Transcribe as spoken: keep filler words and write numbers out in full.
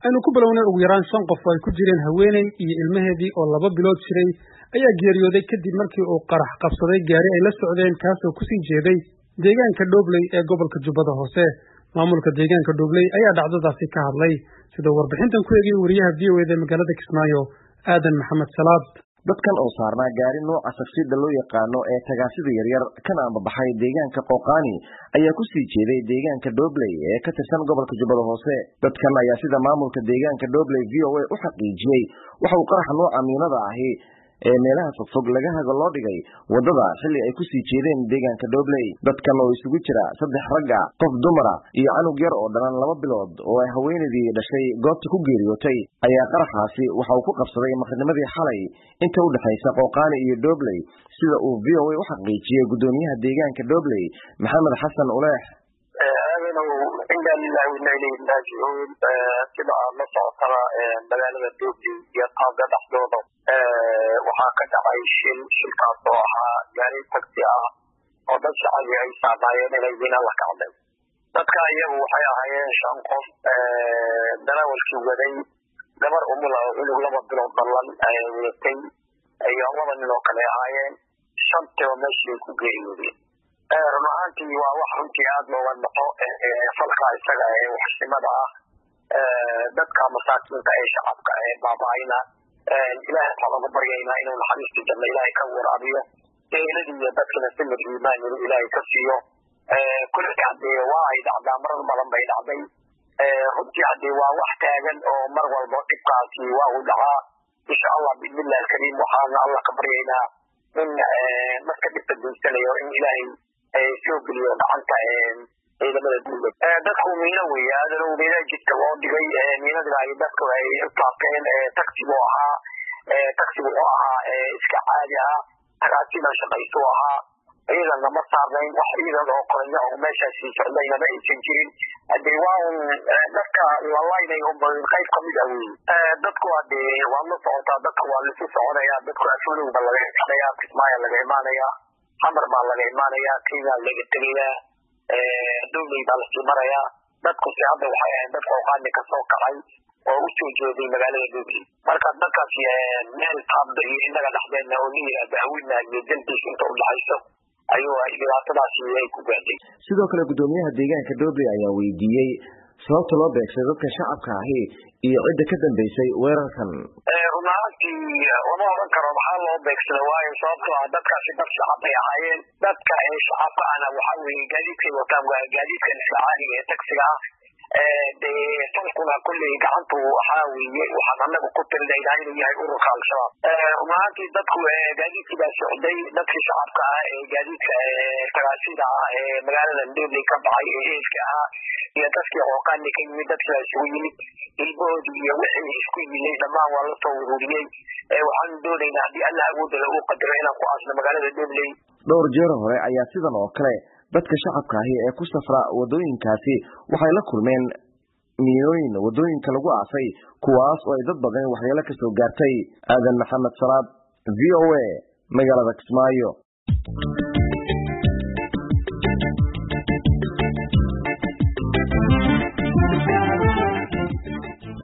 aynu ku bilownay ugu yaraan shan qof oo ay ku jireen haweeney iyo ilmaheedii oo laba bilood jiray ayaa geeriyooday kadib markii uu qarax qabsaday gaari ay la socdeen kaasoo ku sii jeeday deegaanka Doobley ee gobolka Jubbada Hoose. Maamulka deegaanka Doobley ayaa dhacdadaasi ka hadlay sida warbixintan ku eegay wariyaha V O A ee magaalada Kismaayo Aadan Maxamed Salaad. dadkan oo saarnaa gaari nooca safsida loo yaqaano ee tagaasida yaryar kana ambabaxay deegaanka Qooqani ayaa ku sii jeeday deegaanka Doobley ee ka tirsan gobolka Jubbada Hoose. dadkan ayaa sida maamulka deegaanka Doobley V O A u xaqiijiyay waxa uu qarax nooca miinada ahi ee meelaha fogfog laga hago loo dhigay wadada xilli ay ku sii jeedeen deegaanka Doobley. dadkan oo isugu jira saddex rag ah, qof dumar ah iyo canug yar oo dhalan laba bilood oo ay haweeneydii dhashay goobta ku geeriyootay ayaa qaraxaasi waxa uu ku qabsaday maqrinimadii xalay inta u dhaxaysa Qooqani iyo Doobley sida uu V O A u xaqiijiyay gudoomiyaha deegaanka Doobley Maxamed Xasan Uleex. inna lillahi wa inna ilayhi raaji'uun. sida aan la socotana magaalada Doobley iyo qaabka dhaxdooda waxaa ka dhacay shil shilkaas oo ahaa gaari taksi ah oo dad shacbi ay saamaayeen inay wina la kacday. dadka iyagu waxay ahaayeen shan qof, darawalkii waday gabar umula oo cunug laba bilood dhalan ay wadatay iyo laba nin oo kale ahaayeen. shantiiba meeshii ku geeriyoodeen. run ahaantii waa wax runtii aada looga noqo falka isaga ee waxsimada ah. dadka masaakiinta ee shacabka ee baaba'ayna ilaahay waxaan uga baryaynaa inuu naxariista janno ilaahay ka waraabiyo, ehelada iyo dadkana samir iimaan inuu ilaahay ka siiyo. kulli haddee waa ay dhacdaa, marar badan bay dhacday. runtii haddee waa wax taagan oo mar walba dhibkaasi waa uu dhacaa. insha allah biidnillahi alkariim waxaana allah ka baryaynaa in marka dhibka geysanayo in ilaahay soo geliyo gacanta ciidamada dowladda. dadku miino weeye aadanow miina jidka loo dhigay. miinadina ay dadku ay u taabteen. taksigu ahaa taksigu oo ahaa iska caadi ah, tagaasida shaqaysu ahaa. ciidan lama saarnayn, wax ciidan oo qoranya oo meeshaasi socdaynaba aysan jirin. haddee waa un dadka lalaynay unba qayb ka mid ah wey. dadku haddee waa la socotaa, dadka waa laisu soconayaa. dadku afoolowba laga imaanayaa, Kismaayo laga imaanayaa, xamar baa laga imaanayaa, Kenya laga tegayaa, Doobley baa lasii marayaa. dadku si hadda waxay ahayd dad Qooqani ka soo kacay oo u soo jeeday magaalada Doobley. marka dadkaasi meel taabda iyo innaga dhexdeedna oo la yidhaahdo haweenna iyo dalkiis inta u dhaxayso ayuu dhibaatadaasi ay ku gaadhay. sidoo kale gudoomiyaha deegaanka Doobley ayaa weydiiyey sababta loo beegsay dadka shacabka ahi iyo cidda ka dambeysay weerarkan. run ahaantii lama oran karo maxaa loo beegsaday, waayo sababtoo ah dadkaasi dad shacab ay ahaayeen. dadka ee shacabka ahna waxaa weeye gaadiidkay wataan waa gaadiidkan isla caadiga ee taksiga ah. dee falkuna kulley gacantu waxaa weeye waxaan annaga ku tirinaynaa inuu yahay ururka al-shabaab. run ahaantii dadku gaadiidkii baa socday. dadkii shacabka ah ee gaadiidka tagaasida ah ee magaalada Doobley ka baxay ee eelka ah iyo dadkii Qooqani ka yimid, dadkii baa isugu yimid. ilmahoodii iyo wixii isku yimid dhammaan waa la soo ururiyey. waxaan doonaynaa haddii alla awoodda lagu qadaro inaan ku aasno magaalada Doobley. dhowr jeer hore ayaa sidan oo kale dadka shacabka ahi ee ku safra wadooyinkaasi waxay la kulmeen miinooyin wadooyinka lagu aasay, kuwaas oo ay dad badan waxyeelo ka soo gaartay. Aadan Maxamed Salaad, V O A, magaalada Kismaayo.